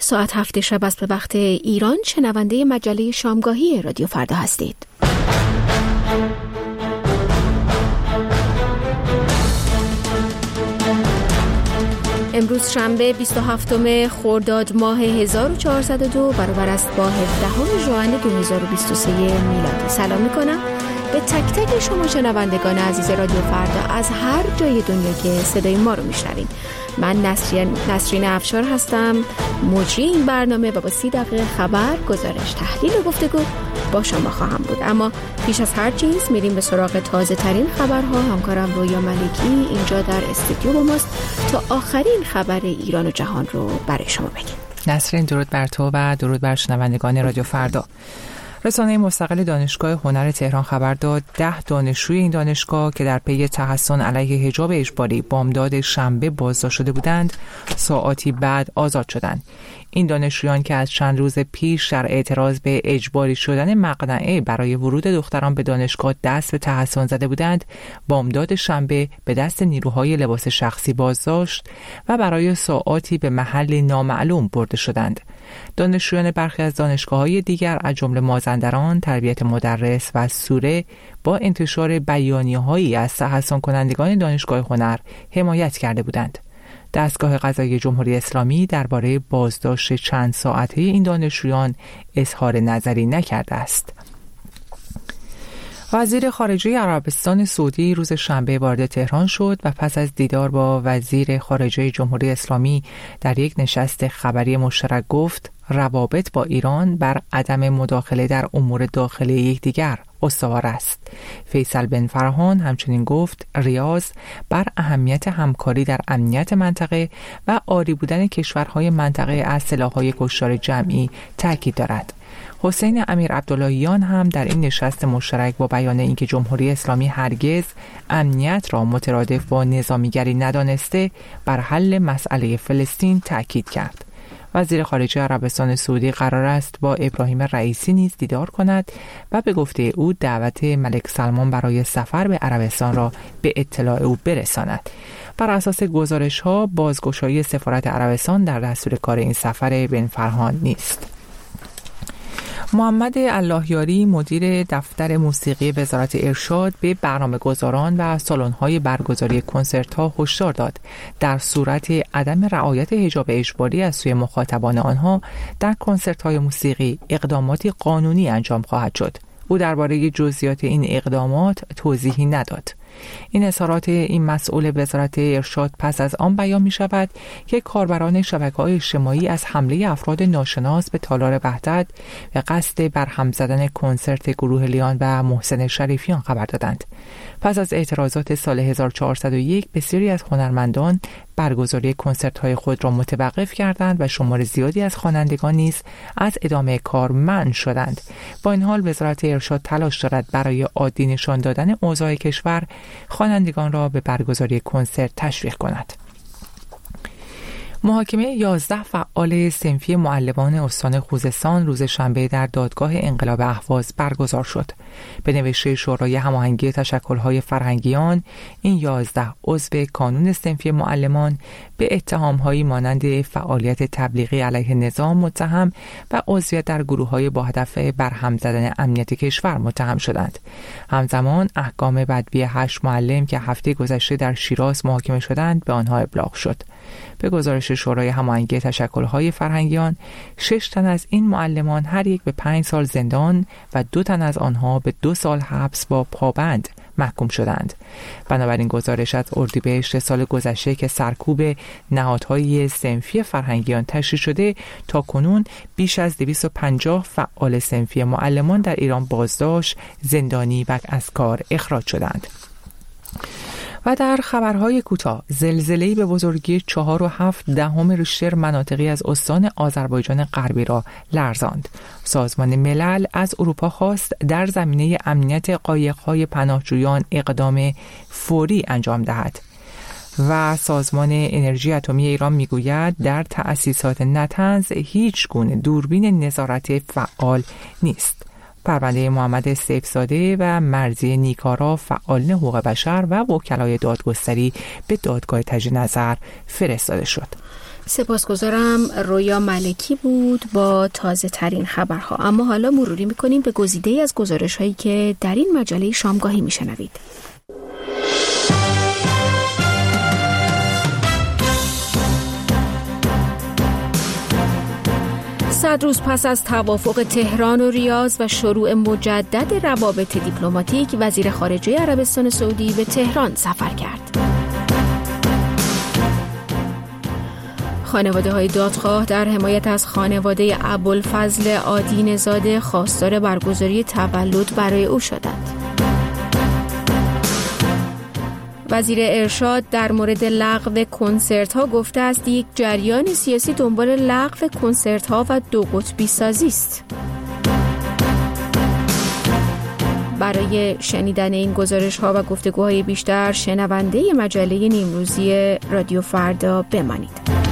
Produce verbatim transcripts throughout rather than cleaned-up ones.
ساعت هفت شب است به وقت ایران. شنونده مجله شامگاهی رادیو فردا هستید. امروز شنبه بیست و هفتم خرداد ماه هزار و چهارصد و دو برابر است با هفدهم ژوئن دو هزار و بیست و سه میلادی. سلام میکنم به تک تک شما شنوندگان عزیز رادیو فردا از هر جای دنیا که صدای ما رو میشنوین. من نسرین, نسرین افشار هستم، مجری این برنامه و با سی دقیقه خبر، گزارش، تحلیل و گفتگو با شما خواهم بود. اما پیش از هر چیز میریم به سراغ تازه ترین خبرها. همکارم رویا ملکی اینجا در استودیو با ماست تا آخرین خبر ایران و جهان رو برای شما بگیم. نسرین، درود بر تو و درود بر شنوندگان رادیو فردا. رسانه مستقل دانشگاه هنر تهران خبر داد ده دانشجوی این دانشگاه که در پی تحصن علیه حجاب اجباری بامداد شنبه بازداشت شده بودند، ساعاتی بعد آزاد شدند. این دانشجویان که از چند روز پیش در اعتراض به اجباری شدن مقنعه برای ورود دختران به دانشگاه دست به تحصن زده بودند، بامداد شنبه به دست نیروهای لباس شخصی بازداشت و برای ساعاتی به محلی نامعلوم برده شدند. دانشجویان برخی از دانشگاه‌های دیگر از جمله مازندران، تربیت مدرس و سوره با انتشار بیانیه‌هایی از تحصن کنندگان دانشگاه هنر حمایت کرده بودند. دستگاه قضایی جمهوری اسلامی درباره بازداشت چند ساعته این دانشجویان اظهار نظری نکرده است. وزیر خارجه عربستان سعودی روز شنبه وارد تهران شد و پس از دیدار با وزیر خارجه جمهوری اسلامی در یک نشست خبری مشترک گفت روابط با ایران بر عدم مداخله در امور داخلی یکدیگر استوار است. فیصل بن فرحان همچنین گفت ریاض بر اهمیت همکاری در امنیت منطقه و عاری بودن کشورهای منطقه از سلاح‌های کشتار جمعی تاکید دارد. حسین امیر عبداللهیان هم در این نشست مشترک با بیان اینکه جمهوری اسلامی هرگز امنیت را مترادف با نظامیگری ندانسته بر حل مسئله فلسطین تاکید کرد. وزیر خارجه عربستان سعودی قرار است با ابراهیم رئیسی نیز دیدار کند و به گفته او دعوت ملک سلمان برای سفر به عربستان را به اطلاع او برساند. بر اساس گزارش‌ها بازگشایی سفارت عربستان در دستور کار این سفر بن فرحان نیست. محمد اللهیاری مدیر دفتر موسیقی وزارت ارشاد به برنامه‌گذاران و سالن‌های برگزاری کنسرت‌ها هشدار داد در صورت عدم رعایت حجاب اجباری از سوی مخاطبان آنها در کنسرت‌های موسیقی اقداماتی قانونی انجام خواهد شد. او درباره جزئیات این اقدامات توضیحی نداد. این اظهارات این مسئول وزارت ارشاد پس از آن بیان می شود که کاربران شبکه‌های اجتماعی از حمله افراد ناشناس به تالار وحدت و قصد برهم زدن کنسرت گروه لیان و محسن شریفیان خبر دادند. پس از اعتراضات سال هزار و چهارصد و یک بسیاری از هنرمندان برگزاری کنسرت‌های خود را متوقف کردند و شمار زیادی از خوانندگان نیز از ادامه کار منع شدند. با این حال وزارت ارشاد تلاش دارد برای عادی نشان دادن اوضاع کشور خوانندگان را به برگزاری کنسرت تشویق کند. محاکمه یازده فعال صنفی معلمان استان خوزستان روز شنبه در دادگاه انقلاب اهواز برگزار شد. به نوشته شورای هماهنگی تشکل‌های فرهنگیان، این یازده عضو کانون صنفی معلمان به اتهام‌هایی مانند فعالیت تبلیغی علیه نظام متهم و عضویت در گروه‌های با هدف برهم زدن امنیت کشور متهم شدند. همزمان احکام بدوی هشت معلم که هفته گذشته در شیراز محاکمه شدند به آنها ابلاغ شد. به گزارش شورای هماهنگی تشکل‌های فرهنگیان، شش تن از این معلمان هر یک به پنج سال زندان و دو تن از آنها به دو سال حبس با پابند محکوم شدند. بنابراین گزارش از اردیبهشت سال گذشته که سرکوب نهادهای صنفی فرهنگیان تشریح شده، تا کنون بیش از دویست و پنجاه فعال صنفی معلمان در ایران بازداشت، زندانی و از کار اخراج شدند. و در خبرهای کوتاه، زلزله‌ای به بزرگی چهار و هفت دهم ریشتر مناطقی از استان آذربایجان غربی را لرزاند. سازمان ملل از اروپا خواست در زمینه امنیت قایق‌های پناهجویان اقدام فوری انجام دهد. و سازمان انرژی اتمی ایران میگوید در تأسیسات نطنز هیچ گونه دوربین نظارت فعال نیست. پرونده محمد سیفزاده و مرضی نیکارا فعالان حقوق بشر و وکلای دادگستری به دادگاه تجدید نظر فرستاده شد. سپاسگزارم. رویا ملکی بود با تازه ترین خبرها. اما حالا مروری میکنیم به گزیده‌ای از گزارش هایی که در این مجله شامگاهی میشنوید. صد روز پس از توافق تهران و ریاض و شروع مجدد روابط دیپلماتیک، وزیر خارجه عربستان سعودی به تهران سفر کرد. خانواده های دادخواه در حمایت از خانواده ابوالفضل عادی زاده خواستار برگزاری تولد برای او شدند. وزیر ارشاد در مورد لغو کنسرت ها گفته است یک جریان سیاسی دنبال لغو کنسرت ها و دو قطبی سازی است. برای شنیدن این گزارش ها و گفتگوهای بیشتر شنونده مجله نیمروزی رادیو فردا بمانید.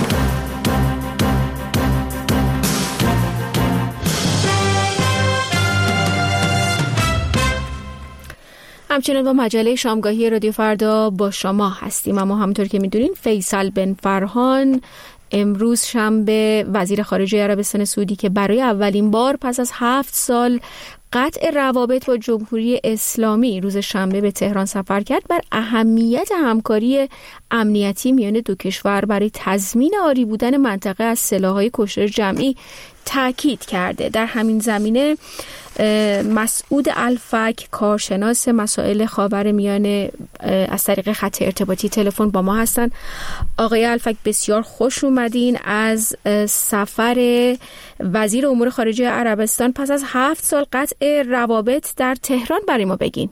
همچنین با مجله شامگاهی رادیو فردا با شما هستیم. اما همونطور که میدونین فیصل بن فرحان امروز شنبه وزیر خارجه عربستان سعودی که برای اولین بار پس از هفت سال قطع روابط با جمهوری اسلامی روز شنبه به تهران سفر کرد، بر اهمیت همکاری امنیتی میان دو کشور برای تضمین عاری بودن منطقه از سلاح‌های کشتار جمعی تاکید کرده. در همین زمینه مسعود الفک کارشناس مسائل خاورمیانه از طریق خط ارتباطی تلفن با ما هستن. آقای الفک بسیار خوش اومدین. از سفر وزیر امور خارجه عربستان پس از هفت سال قطع روابط در تهران برای ما بگین.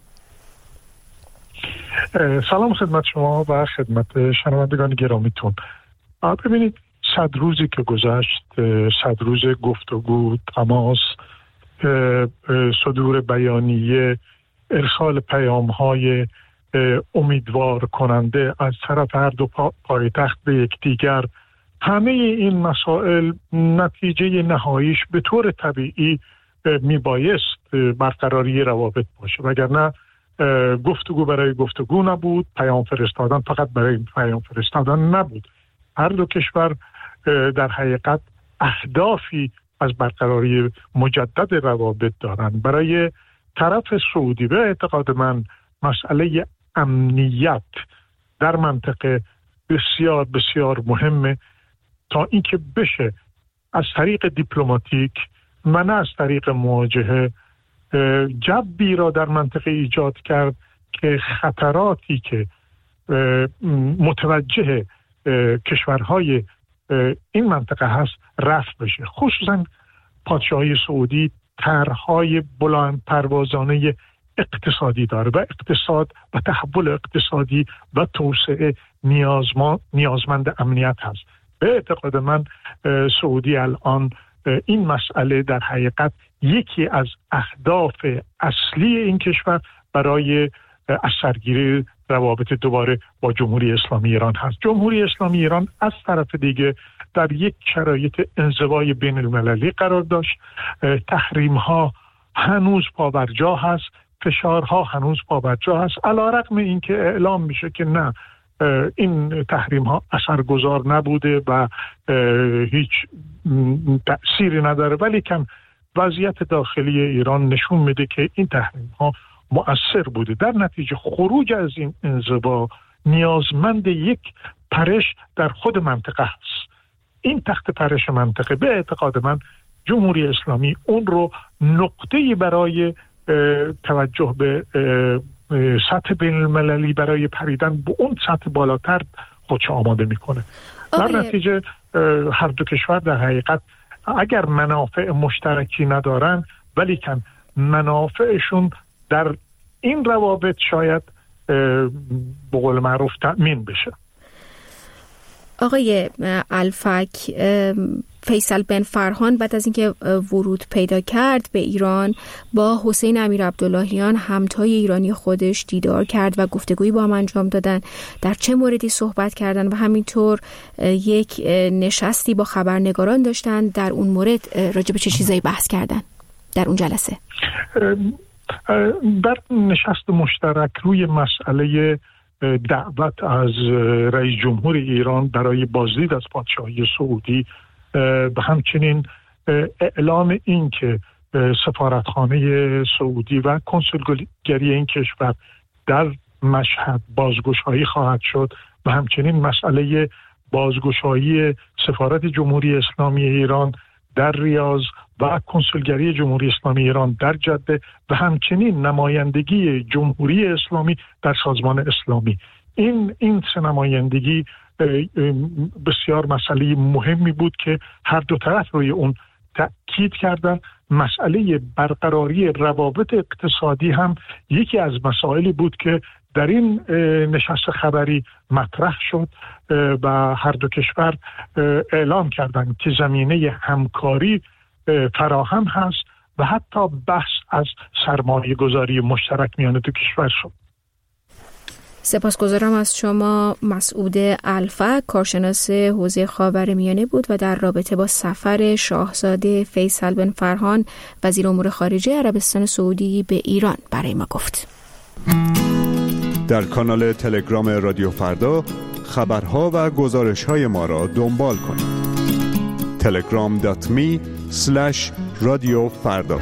سلام خدمت شما و خدمت شنوندگان گرامیتون. ببینید صد روزی که گذشت، صد روز گفتگو، تماس، صدور بیانیه، ارسال پیام‌های امیدوار کننده از طرف هر دو پایتخت به یکدیگر، همه این مسائل نتیجه نهاییش به طور طبیعی میبایست برقراری روابط باشه، وگرنه گفتگو برای گفتگو نبود، پیام فرستادن فقط برای پیام فرستادن نبود. هر دو کشور در حقیقت اهدافی از برقراری مجدد روابط دارند. برای طرف سعودی به اعتقاد من مسئله امنیت در منطقه بسیار بسیار مهمه تا اینکه بشه از طریق دیپلماتیک و نه از طریق مواجهه جبی را در منطقه ایجاد کرد که خطراتی که متوجه کشورهای این منطقه هست رفع بشه. خصوصا پادشاهی سعودی طرح‌های بلند پروازانه اقتصادی داره و اقتصاد و تحول اقتصادی و توسعه نیازمند امنیت هست. به اعتقاد من سعودی الان این مسئله در حقیقت یکی از اهداف اصلی این کشور برای از سرگیری روابط دوباره با جمهوری اسلامی ایران هست. جمهوری اسلامی ایران از طرف دیگه در یک شرایط انزوای بین المللی قرار داشت. تحریم ها هنوز پابرجا هست، فشارها هنوز پابرجا هست، علیرغم اینکه اعلام میشه که نه، این تحریم ها اثرگذار نبوده و هیچ تأثیری نداره، ولی کم وضعیت داخلی ایران نشون میده که این تحریم ها مؤثر بوده. در نتیجه خروج از این انزوا نیازمند یک پرش در خود منطقه است. این تخت پرش منطقه به اعتقاد من جمهوری اسلامی اون رو نقطه‌ای برای توجه به سطح بین المللی برای پریدن به اون سطح بالاتر خودش آماده میکنه. در نتیجه هر دو کشور در حقیقت اگر منافع مشترکی ندارن ولی کن منافعشون در این روابط شاید به قول معروف تأمین بشه. آقای الفک، فیصل بن فرحان بعد از اینکه ورود پیدا کرد به ایران با حسین امیر عبداللهیان همتای ایرانی خودش دیدار کرد و گفتگویی با هم انجام دادن. در چه موردی صحبت کردن و همینطور یک نشستی با خبرنگاران داشتن؟ در اون مورد راجع به چه چیزایی بحث کردن در اون جلسه؟ در نشست مشترک روی مسئله دعوت از رئیس جمهور ایران برای بازدید از پادشاهی سعودی و همچنین اعلام این که سفارتخانه سعودی و کنسولگری این کشور در مشهد بازگشایی خواهد شد و همچنین مسئله بازگشایی سفارت جمهوری اسلامی ایران در ریاض و کنسولگری جمهوری اسلامی ایران در جده و همچنین نمایندگی جمهوری اسلامی در سازمان اسلامی. این این سه نمایندگی بسیار مسئله مهمی بود که هر دو طرف روی اون تأکید کردن. مسئله برقراری روابط اقتصادی هم یکی از مسائلی بود که در این نشست خبری مطرح شد و هر دو کشور اعلام کردند که زمینه همکاری فراهم هست و حتی بحث از سرمایه گذاری مشترک میان دو کشور شد. سپاسگزارم از شما. مسعود الفک کارشناس حوزه خاورمیانه بود و در رابطه با سفر شاهزاده فیصل بن فرهان وزیر امور خارجه عربستان سعودی به ایران برای ما گفت. در کانال تلگرام رادیو فردا خبرها و گزارش‌های ما را دنبال کنید. تلگرام دات می اسلش رادیو فردا.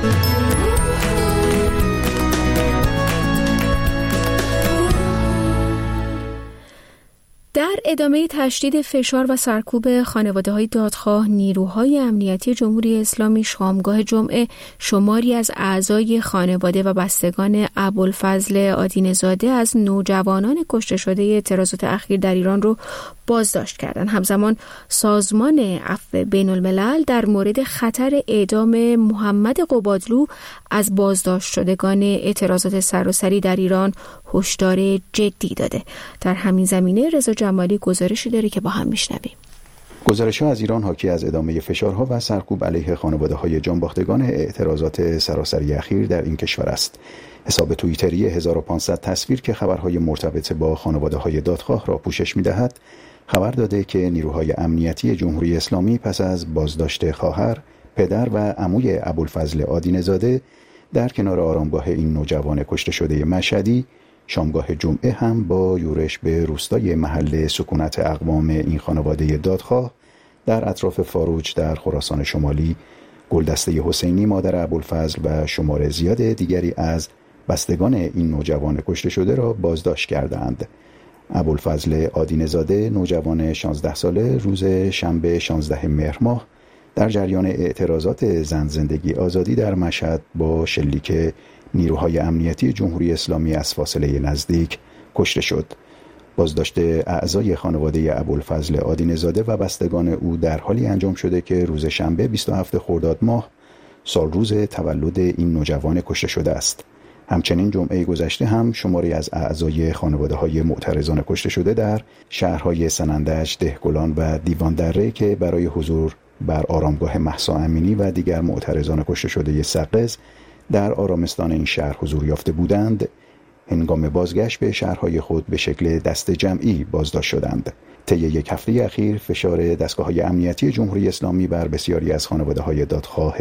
در ادامه تشدید فشار و سرکوب خانواده‌های دادخواه، نیروهای امنیتی جمهوری اسلامی شامگاه جمعه شماری از اعضای خانواده و بستگان ابوالفضل آدین‌زاده از نوجوانان کشته شده اعتراضات اخیر در ایران رو بازداشت کردند. همزمان سازمان عفو بین الملل در مورد خطر اعدام محمد قبادلو از بازداشت شدگان اعتراضات سراسری در ایران هشدار جدی داده. در همین زمینه رضا جمالی گزارشی داره که با هم میشنویم. گزارش‌ها از ایران حاکی از ادامه فشارها و سرکوب علیه خانواده‌های جانباختگان اعتراضات سراسری اخیر در این کشور است. حساب توییتری هزار و پانصد تصویر که خبرهای مرتبط با خانواده‌های دادخواه را پوشش می‌دهد، خبر داده که نیروهای امنیتی جمهوری اسلامی پس از بازداشت خواهر، پدر و عموی ابوالفضل آدین‌زاده در کنار آرامگاه این نوجوان کشته شده مشهدی، شامگاه جمعه هم با یورش به روستای محل سکونت اقوام این خانواده دادخواه در اطراف فاروج در خراسان شمالی، گلدسته حسینی مادر ابوالفضل و شمار زیاد دیگری از بستگان این نوجوان کشته شده را بازداشت کردند. ابوالفضل آدین‌زاده نوجوان شانزده ساله روز شنبه شانزده مهر ماه در جریان اعتراضات زن زندگی آزادی در مشهد با شلیک نیروهای امنیتی جمهوری اسلامی از فاصله نزدیک کشته شد. بازداشت اعضای خانواده ابوالفضل آدین‌زاده و بستگان او در حالی انجام شده که روز شنبه بیست و هفتم خرداد ماه سال روز تولد این نوجوان کشته شده است. همچنین جمعه گذشته هم شماری از اعضای خانواده‌های معترضان کشته شده در شهرهای سنندج، دهقلان و دیوان دره که برای حضور بر آرامگاه مهسا امینی و دیگر معترضان کشته شده سقز در آرامستان این شهر حضور یافته بودند، هنگام بازگشت به شهرهای خود به شکل دست جمعی بازداشت شدند. طی یک هفته اخیر فشار دستگاه‌های امنیتی جمهوری اسلامی بر بسیاری از خانواده‌های دادخواه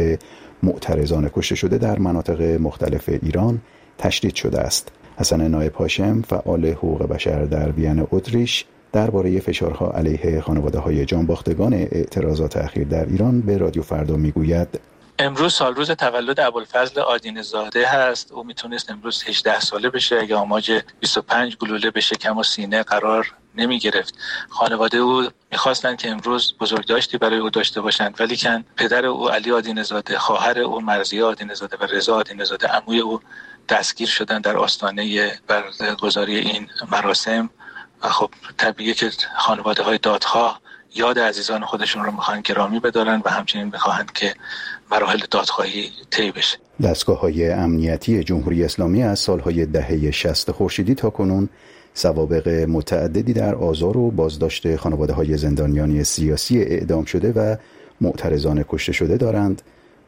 معترضان کشته شده در مناطق مختلف ایران تشدید شده است. حسن نایب هاشم، فعال حقوق بشر در وین اتریش، درباره فشارها علیه خانواده‌های جانباختگان اعتراضات اخیر در ایران به رادیو فردا میگوید: امروز سال روز تولد ابوالفضل آدین‌زاده هست. او میتونست امروز هجده ساله بشه اگه آماج بیست و پنج گلوله به شکم و سینه قرار نمی گرفت. خانواده او میخواستن که امروز بزرگداشتی برای او داشته باشند، ولی کن پدر او علی آدین‌زاده، خواهر او مرضیه آدین‌زاده و رضا آدین‌زاده عموی او دستگیر شدن در آستانه برگزاری این مراسم. و خب طبیعیه که خانواده های دادخواه یاد عزیزان خودشون رو میخوان گرامی بدارن و همچنین میخواهند که مراحل دادخواهی طی بشه. دستگاه‌های امنیتی جمهوری اسلامی از سالهای دهه شصت خورشیدی تا کنون سوابق متعددی در آزار و بازداشت خانواده‌های زندانیان سیاسی اعدام شده و معترضان کشته شده دارند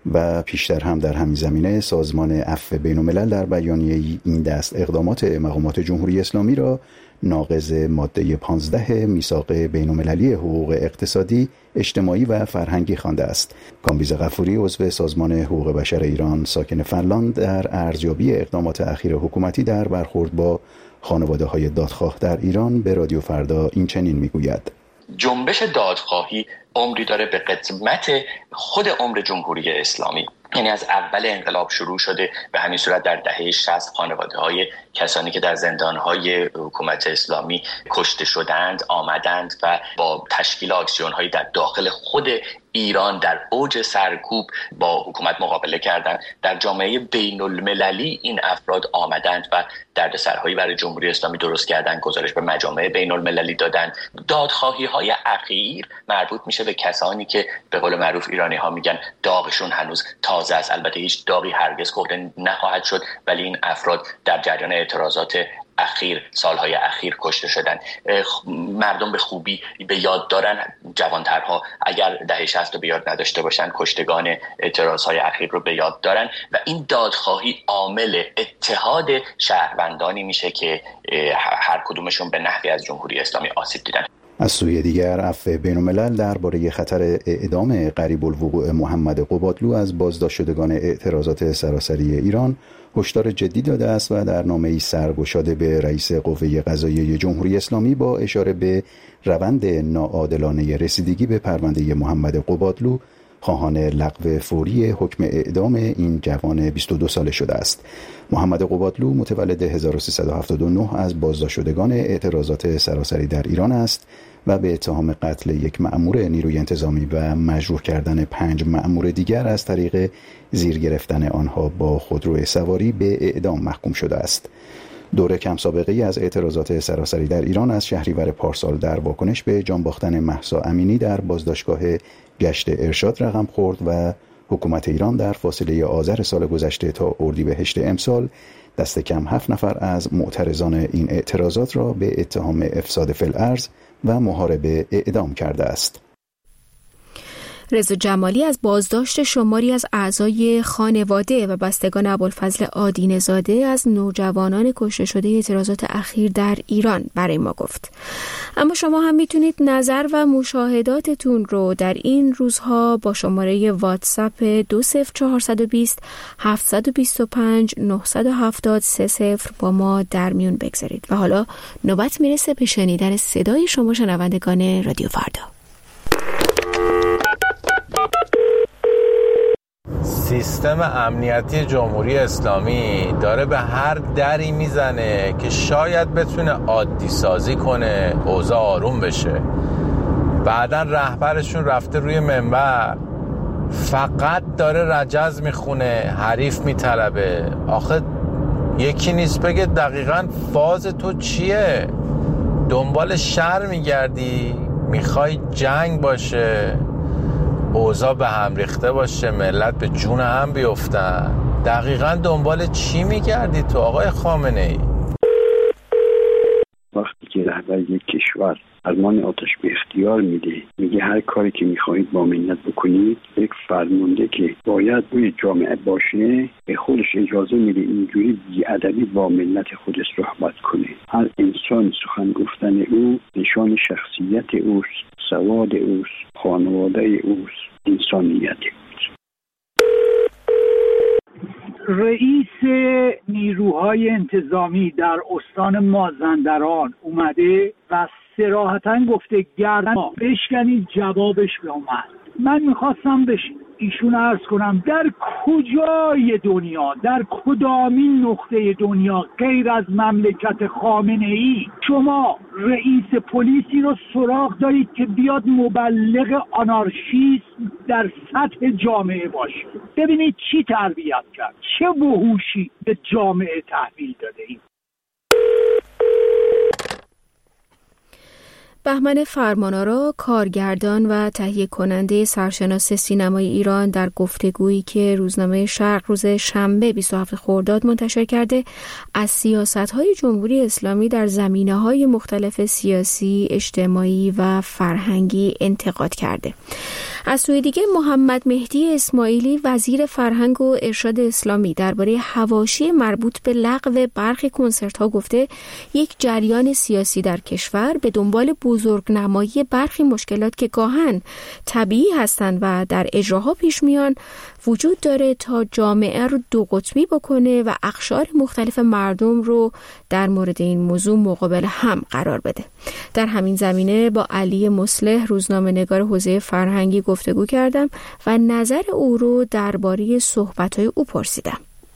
و پیشتر هم در همین زمینه سازمان عفو بین الملل در بیانیه این دست اقدامات مقامات جمهوری اسلامی را ناقض ماده پانزده میثاق بین المللی حقوق اقتصادی، اجتماعی و فرهنگی خوانده است. کامبیز غفوری، عضو سازمان حقوق بشر ایران ساکن فنلاند، در ارزیابی اقدامات اخیر حکومتی در برخورد با خانواده‌های دادخواه در ایران به رادیو فردا این چنین میگوید: جنبش دادخواهی عمری داره به قدمت خود عمر جمهوری اسلامی، یعنی از اول انقلاب شروع شده. به همین صورت در دهه شصت خانواده‌های کسانی که در زندان‌های حکومت اسلامی کشته شدند آمدند و با تشکیل آکسیون‌هایی در داخل خود ایران در اوج سرکوب با حکومت مقابله کردند. در جامعه بین المللی این افراد آمدند و دردسرهایی برای جمهوری اسلامی درست کردند، گزارش به مجامع بین المللی دادند. دادخواهی‌های اخیر مربوط میشه به کسانی که به قول معروف ایرانی‌ها میگن داغشون هنوز تازه است. البته هیچ داغی هرگز خورده نخواهد شد، ولی این افراد در جریان اعتراضات اخیر سالهای اخیر کشته شدن. مردم به خوبی به یاد دارن، جوانترها اگر دهه شصت رو به یاد نداشته باشن کشتگان اعتراضهای اخیر رو به یاد دارن و این دادخواهی عامل اتحاد شهروندانی میشه که هر کدومشون به نحوی از جمهوری اسلامی آسیب دیدن. از سوی دیگر عفو بین‌الملل درباره خطر اعدام قریب الوقوع محمد قبادلو از بازداشت شدگان اعتراضات سراسری ایران هشدار جدی داده است و در نامه‌ای سرگشاده به رئیس قوه قضاییه جمهوری اسلامی با اشاره به روند ناعادلانه رسیدگی به پرونده محمد قبادلو خواهان لغو فوری حکم اعدام این جوان بیست و دو ساله شده است. محمد قبادلو متولد هزار و سیصد و هفتاد و نه از بازداشت شدگان اعتراضات سراسری در ایران است و به اتهام قتل یک مأمور نیروی انتظامی و مجروح کردن پنج مأمور دیگر از طریق زیر گرفتن آنها با خودرو سواری به اعدام محکوم شده است. دوره کم سابقه‌ای از اعتراضات سراسری در ایران از شهریور پارسال در واکنش به جان باختن مهسا امینی در بازداشتگاه گشت ارشاد رقم خورد و حکومت ایران در فاصله آذر سال گذشته تا اردیبهشت امسال دست کم هفت نفر از معترضان این اعتراضات را به اتهام افساد فی الارض و محاربه اعدام کرده است. رضا جمالی از بازداشت شماری از اعضای خانواده و بستگان ابوالفضل آدینه زاده از نوجوانان کشته شده اعتراضات اخیر در ایران برای ما گفت. اما شما هم میتونید نظر و مشاهداتتون رو در این روزها با شماره واتساپ دو صفر چهارصد و بیست هفتصد و بیست و پنج نهصد و هفتاد سه صفر با ما در میون بگذارید. و حالا نوبت میرسه به شنیدن صدای شما شنوندگان رادیو فردا. سیستم امنیتی جمهوری اسلامی داره به هر دری میزنه که شاید بتونه عادی سازی کنه، اوضاع آروم بشه. بعدن رهبرشون رفته روی منبر فقط داره رجز میخونه، حریف میطلبه. آخه یکی نیست بگه دقیقاً فاز تو چیه؟ دنبال شر میگردی؟ میخوای جنگ باشه؟ اوضاع به هم ریخته باشه، ملت به جون هم بیفتن؟ دقیقاً دنبال چی میگردی تو آقای خامنه ای؟ وقتی که رهبر یک کشور فرمان آتش به اختیار میده، میگه هر کاری که میخواهید با ملت بکنید، یک فرمانده که باید روی جامعه باشه به خودش اجازه میده اینجوری بی‌ادبی با ملت خودش صحبت کنه. هر انسان سخن گفتن او نشان شخصیت اوست، سواد اوست، خانواده اوست، انسانیت اوست. رئیس نیروهای انتظامی در استان مازندران اومده و صراحتاً گفته گردن بشکنید، جوابش اومد. من میخواستم بهش ایشون عرض کنم در کجای دنیا، در کدامین نقطه دنیا غیر از مملکت خامنه ای شما رئیس پلیسی رو سراغ دارید که بیاد مبلغ آنارشیسم در سطح جامعه باشه؟ ببینید چی تربیت کرد، چه وحوشی به جامعه تحویل داده اید. بهمن فرمانآرا، کارگردان و تهیه کننده سرشناس سینمای ایران، در گفتگویی که روزنامه شرق روز شنبه بیست و هفتم خرداد منتشر کرده، از سیاست‌های جمهوری اسلامی در زمینه‌های مختلف سیاسی، اجتماعی و فرهنگی انتقاد کرده. از سوی دیگه محمد مهدی اسماعیلی، وزیر فرهنگ و ارشاد اسلامی، درباره حواشی مربوط به لغو برخی کنسرت‌ها گفته یک جریان سیاسی در کشور به دنبال بزرگنمایی برخی مشکلات که گاهن طبیعی هستند و در اجراها پیش میان وجود داره تا جامعه رو دو قطبی بکنه و اقشار مختلف مردم رو در مورد این موضوع مقابل هم قرار بده. در همین زمینه با علی مصلح روزنامه‌نگار حوزه فرهنگی گفتگو کردم و نظر او رو درباره صحبت‌های او پرسیدم.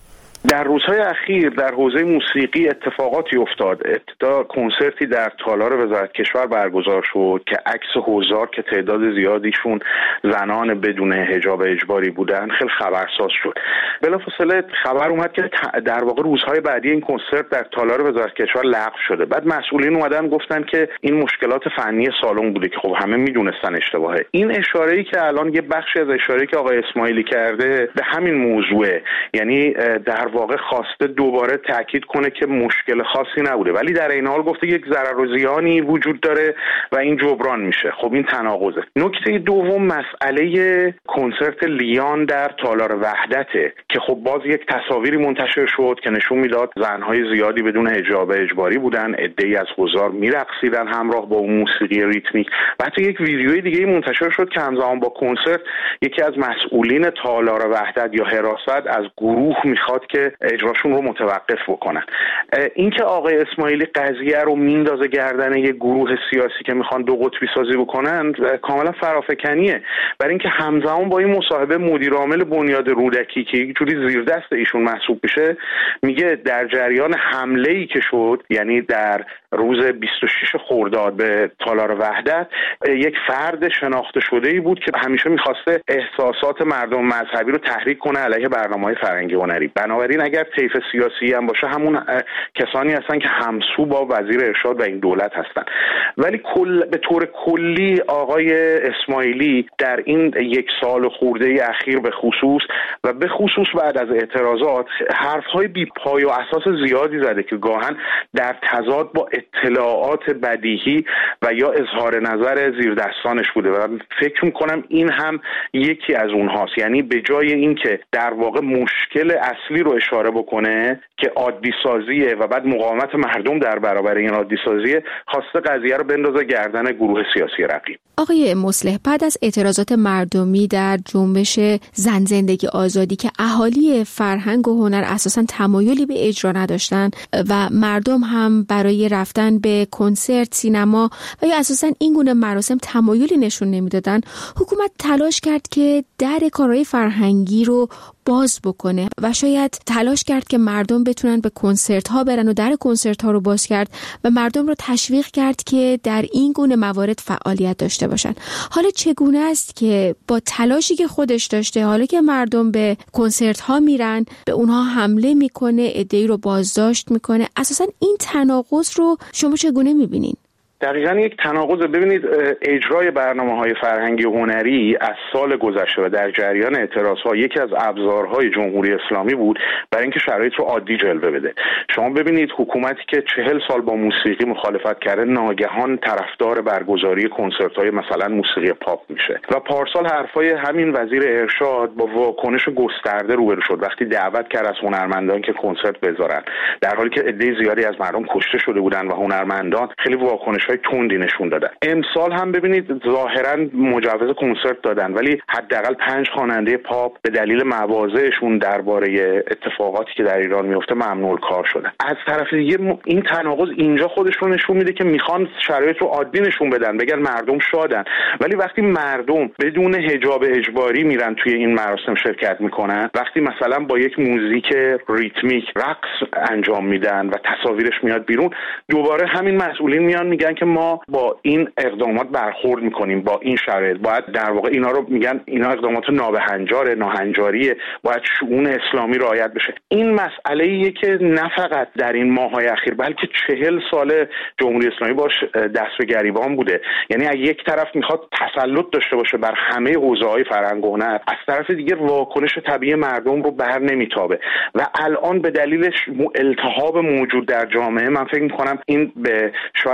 در روزهای اخیر در حوزه موسیقی اتفاقاتی افتاد. ابتدا کنسرتی در تالار وزارت کشور برگزار شد که عکس حضار که تعداد زیادیشون زنان بدون حجاب اجباری بودن خیلی خبرساز شد. بلافاصله خبر اومد که در واقع روزهای بعدی این کنسرت در تالار وزارت کشور لغو شده. بعد مسئولین اومدن گفتن که این مشکلات فنی سالن بوده که خب همه میدونستن اشتباهه. این اشاره‌ای که الان یه بخشی از اشاره‌ای که آقای اسماعیلی کرده به همین موضوعه، یعنی در واقع خواسته دوباره تاکید کنه که مشکل خاصی نبوده، ولی در این حال گفته یک ضرر و زیانی وجود داره و این جبران میشه. خب این تناقضه. نکته دوم مسئله کنسرت لیان در تالار وحدته که خب باز یک تصاویری منتشر شد که نشون میداد زنهای زیادی بدون حجاب اجباری بودن، عده‌ای از حضار میرقصیدن همراه با اون موسیقی ریتمیک. و حتی یک ویدیوی دیگه منتشر شد که همزمان با کنسرت یکی از مسئولین تالار وحدت یا حراست از گروه میخواد که اجراشون رو متوقف بکنن. اینکه آقای اسماعیلی قضیه رو میندازه گردن یه گروه سیاسی که میخوان دو قطبی سازی بکنن کاملا فرافکنیه. برای اینکه همزمان با این مصاحبه مدیر عامل بنیاد رودکی که یک جوری زیر دست ایشون محسوب میشه میگه در جریان حمله‌ای که شد، یعنی در روز بیست و شش خرداد به تالار وحدت، یک فرد شناخته شده‌ای بود که همیشه میخواسته احساسات مردم مذهبی رو تحریک کنه علیه برنامه‌های فرهنگی هنری. بنابراین اگر طیف سیاسی هم باشه همون کسانی هستن که همسو با وزیر ارشاد و این دولت هستن. ولی کل به طور کلی آقای اسماعیلی در این یک سال خورده اخیر به خصوص و به خصوص بعد از اعتراضات حرف‌های بی پای و اساس زیادی زده که گاهن در تضاد با اطلاعات بدیهی و یا اظهار نظر زیردستانش بوده و فکر می‌کنم این هم یکی از اونهاست. یعنی به جای اینکه در واقع مشکل اصلی رو اشاره بکنه که عادی سازیه و بعد مقاومت مردم در برابر این عادی سازیه، خواسته قضیه رو بندازه گردن گروه سیاسی رقیب. آقای مصلح، بعد از اعتراضات مردمی در جنبش زن زندگی آزادی که اهالی فرهنگ و هنر اساساً تمایلی به اجرا نداشتن و مردم هم برای رفتن به کنسرت، سینما و یا اساساً این گونه مراسم تمایلی نشون نمیدادن، حکومت تلاش کرد که در کارهای فرهنگی رو باز بکنه و شاید تلاش کرد که مردم بتونن به کنسرت ها برن و در کنسرت ها رو باز کرد و مردم رو تشویق کرد که در این گونه موارد فعالیت داشته باشن. حالا چگونه است که با تلاشی که خودش داشته، حالا که مردم به کنسرت ها میرن، به اونها حمله میکنه، عده‌ای رو بازداشت میکنه؟ اساسا این تناقض رو شما چگونه میبینین؟ دقیقاً یک تناقض. ببینید اجرای برنامه‌های فرهنگی و هنری از سال گذشته و در جریان اعتراض‌ها یکی از ابزارهای جمهوری اسلامی بود برای اینکه شرایط رو عادی جلوه بده. شما ببینید حکومتی که چهل سال با موسیقی مخالفت کرده ناگهان طرفدار برگزاری کنسرت‌های مثلا موسیقی پاپ میشه و پارسال حرفای همین وزیر ارشاد با واکنش گسترده روبرو شد وقتی دعوت کرد از هنرمندان که کنسرت بذارن، در حالی که عده زیادی از مردم کشته شده بودن و هنرمندان خیلی واکنش های تندی نشون دادن. امسال هم ببینید ظاهرا مجوز کنسرت دادن ولی حداقل پنج خواننده پاپ به دلیل مواضعشون درباره اتفاقاتی که در ایران میفته ممنوع الکار شدن. از طرف دیگه این تناقض اینجا خودش رو نشون میده که میخوان شرایط رو عادی نشون بدن، بگن مردم شادن، ولی وقتی مردم بدون حجاب اجباری میرن توی این مراسم شرکت میکنن، وقتی مثلا با یک موزیک ریتمیک رقص انجام میدن و تصاویرش میاد بیرون، دوباره همین مسئولین میان میگن که ما با این اقدامات برخورد میکنیم، با این شرایط باید در واقع اینا رو میگن اینا اقدامات نابهنجاره، ناهنجاریه، باید شؤون اسلامی رعایت بشه. این مسئله ایه که نه فقط در این ماه‌های اخیر بلکه چهل سال جمهوری اسلامی باش دست به گریبان بوده. یعنی از یک طرف میخواد تسلط داشته باشه بر همه حوزه‌های فرهنگ و هنر، از طرف دیگه واکنش طبیعی مردم رو بر نمیتابه و الان به دلیل التهاب موجود در جامعه من فکر میکنم این به شاید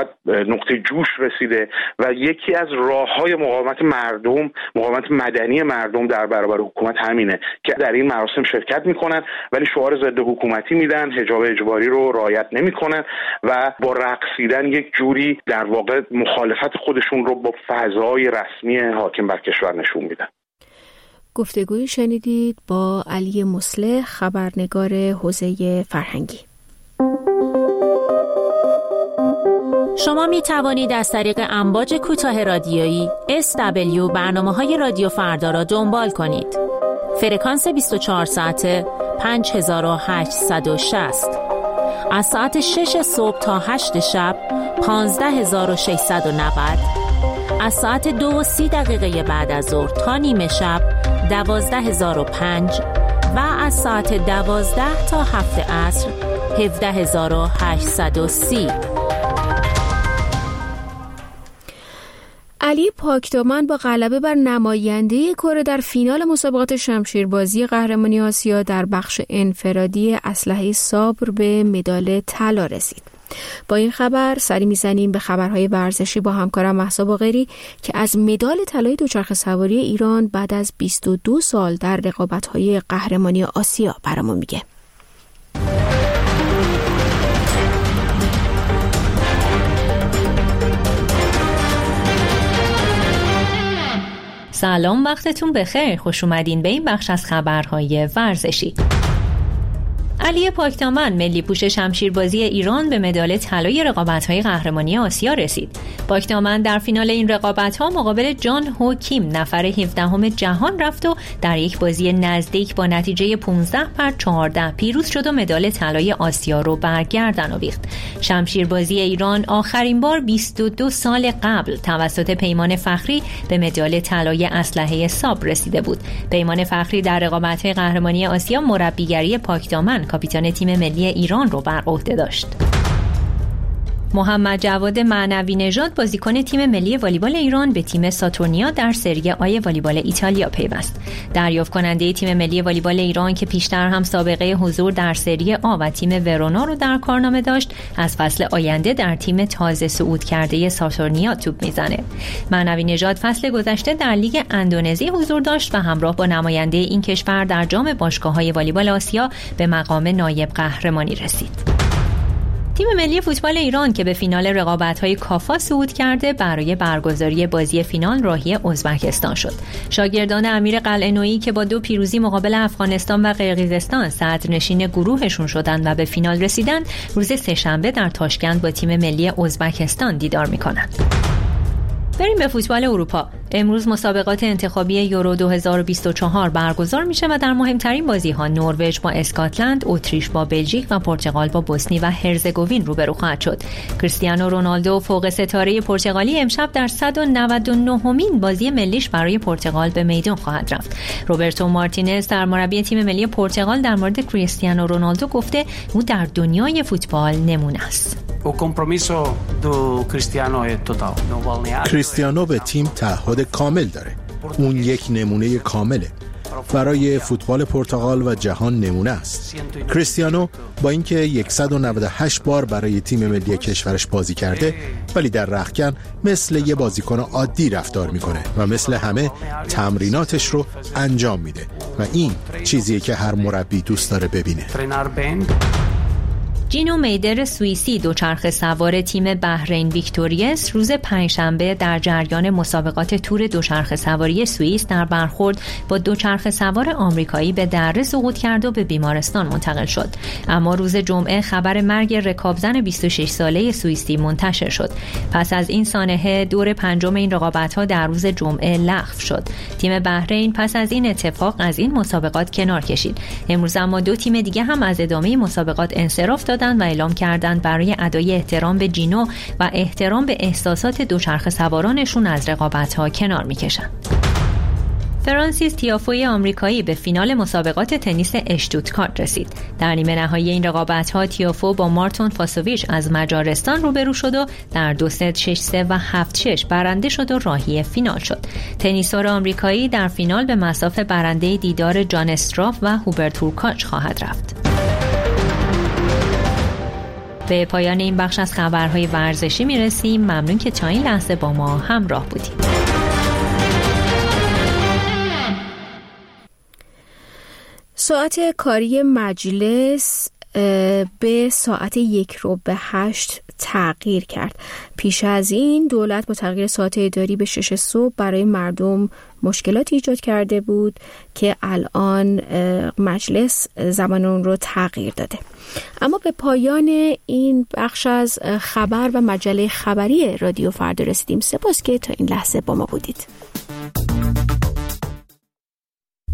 نقطه جوش رسیده و یکی از راههای مقاومت مردم، مقاومت مدنی مردم در برابر حکومت همینه که در این مراسم شرکت میکنن ولی شعار ضد حکومتی میدن، حجاب اجباری رو رعایت نمیکنن و با رقصیدن یک جوری در واقع مخالفت خودشون رو با فضای رسمی حاکم بر کشور نشون میدن. گفتگوی شنیدید با علی مصلح، خبرنگار حوزه فرهنگی. شما می توانید از طریق امواج کوتاه رادیویی اس دبلیو برنامه‌های رادیو فردا را دنبال کنید. فرکانس بیست و چهار ساعته پنج هزار و هشتصد و شصت، از ساعت شش صبح تا هشت شب پانزده هزار و ششصد و نود، از ساعت دو و سی دقیقه بعد از ظهر تا نیمه شب دوازده هزار و پنج و از ساعت دوازده تا هفت عصر هفده هزار و هشتصد و سی. علی پاکدامن با غلبه بر نماینده کره در فینال مسابقات شمشیربازی قهرمانی آسیا در بخش انفرادی اسلحه صابر به مدال طلا رسید. با این خبر سری میزنیم به خبرهای ورزشی با همکارم مهسا باقری که از مدال طلای دوچرخه سواری ایران بعد از بیست و دو سال در رقابت‌های قهرمانی آسیا برامون میگه. سلام، وقتتون بخیر. خوش اومدین به این بخش از خبرهای ورزشی. علی پاکدامن ملی پوش شمشیربازی ایران به مدال طلای رقابت‌های قهرمانی آسیا رسید. پاکدامن در فینال این رقابت‌ها مقابل جان هو کیم نفر هفدهم جهان رفت و در یک بازی نزدیک با نتیجه پانزده بر چهارده پیروز شد و مدال طلای آسیا رو برگردن آویخت. شمشیربازی ایران آخرین بار بیست و دو سال قبل توسط پیمان فخری به مدال طلای اسلحه صابر رسیده بود. پیمان فخری در رقابت‌های قهرمانی آسیا مربیگری پاکدامن کاپیتان تیم ملی ایران رو بر عهده داشت. محمد جواد معنوی نژاد بازیکن تیم ملی والیبال ایران به تیم ساتورنیا در سری آی والیبال ایتالیا پیوست. دریافت کننده تیم ملی والیبال ایران که پیشتر هم سابقه حضور در سری آ و تیم ورونا رو در کارنامه داشت، از فصل آینده در تیم تازه صعود کرده ساتورنیا توپ میزنه. معنوی نژاد فصل گذشته در لیگ اندونزی حضور داشت و همراه با نماینده این کشور در جام باشگاه‌های والیبال آسیا به مقام نایب قهرمانی رسید. تیم ملی فوتبال ایران که به فینال رقابت‌های کافا صعود کرده برای برگزاری بازی فینال راهی ازبکستان شد. شاگردان امیر قلعه‌نویی که با دو پیروزی مقابل افغانستان و قرقیزستان صدرنشین گروهشون شدند و به فینال رسیدند، روز سه‌شنبه در تاشکند با تیم ملی ازبکستان دیدار می‌کنند. بریم به فوتبال اروپا. امروز مسابقات انتخابی یورو دو هزار و بیست و چهار برگزار میشه و در مهمترین بازی‌ها نروژ با اسکاتلند، اتریش با بلژیک و پرتغال با بوسنی و هرزگوین روبرو خواهد شد. کریستیانو رونالدو فوق ستاره پرتغالی امشب در صد و نود و نهمین بازی ملیش برای پرتغال به میدان خواهد رفت. روبرتو مارتینز سرمربی تیم ملی پرتغال در مورد کریستیانو رونالدو گفته او در دنیای فوتبال نمونه است. کریستیانو به تیم تعهد کامل داره. اون یک نمونه کامله. برای فوتبال پرتغال و جهان نمونه است. کریستیانو با اینکه صد و نود و هشت بار برای تیم ملی کشورش بازی کرده، ولی در رختکن مثل یه بازیکن عادی رفتار میکنه و مثل همه تمریناتش رو انجام میده و این چیزیه که هر مربی دوست داره ببینه. جینو میدر سوئیسی دوچرخه سوار تیم بحرین ویکتوریس روز پنجشنبه در جریان مسابقات تور دوچرخه سواری سوئیس در برخورد با دوچرخه سوار آمریکایی به دره سقوط کرد و به بیمارستان منتقل شد. اما روز جمعه خبر مرگ رکابزن بیست و شش ساله سوئیسی منتشر شد. پس از این سانحه دور پنجم این رقابت‌ها در روز جمعه لغو شد. تیم بحرین پس از این اتفاق از این مسابقات کنار کشید. امروز اما دو تیم دیگه هم از ادامه مسابقات انصراف دادند و اعلام کردند برای ادای احترام به جینو و احترام به احساسات دوچرخه سوارانشون از رقابت‌ها کنار می‌کشند. فرانسیس تیافوی آمریکایی به فینال مسابقات تنیس اشتوتگارت رسید. در نیمه نهایی این رقابت‌ها تیافو با مارتون فاسوویچ از مجارستان روبرو شد و در دو ست شش سه و هفت شش برنده شد و راهی فینال شد. تنیسور آمریکایی در فینال به مصاف برنده دیدار جان استراف و هوبرت هورکاچ خواهد رفت. به پایان این بخش از خبرهای ورزشی میرسیم. ممنون که تا این لحظه با ما همراه بودید. ساعت کاری مجلس به ساعت یک رو به هشت تغییر کرد. پیش از این دولت با تغییر ساعت اداری به شش صبح برای مردم مشکلات ایجاد کرده بود که الان مجلس زمان اون رو تغییر داده. اما به پایان این بخش از خبر و مجله خبری رادیو فردا رسیدیم. سپاس که تا این لحظه با ما بودید.